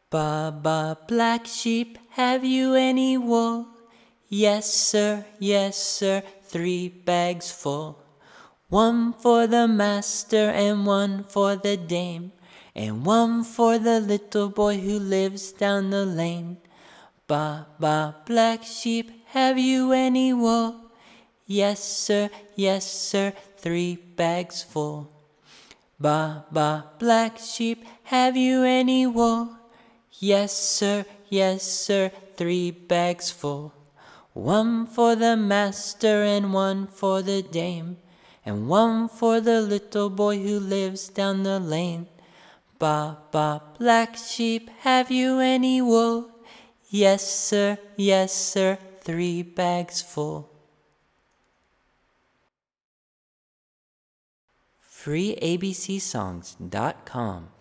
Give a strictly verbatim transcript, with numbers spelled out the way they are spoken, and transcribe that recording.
Ba ba, black sheep, have you any wool? Yes sir, yes sir, three bags full. One for the master and one for the dame, and one for the little boy who lives down the lane. Ba ba, black sheep, have you any wool? Yes sir, yes sir, three bags full. Ba ba, black sheep, have you any wool? Yes sir, yes sir, three bags full. One for the master and one for the dame, and one for the little boy who lives down the lane. Ba ba, black sheep, have you any wool? Yes sir, yes sir, three bags full. free a b c songs dot com